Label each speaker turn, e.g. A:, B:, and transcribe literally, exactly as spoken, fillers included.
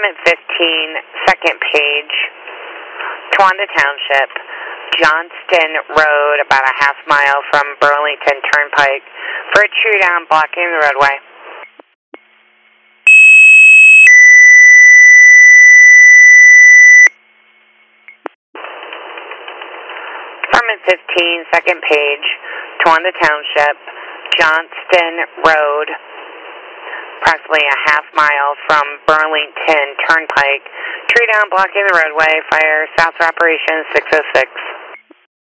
A: Department fifteen, second page, Towanda Township, Johnston Road, about a half mile from Burlington Turnpike, for a tree down blocking the roadway. Department fifteen, second page, Towanda Township, Johnston Road, approximately a half mile from Burlington Turnpike. Tree down blocking the roadway. Fire South Operations six oh six.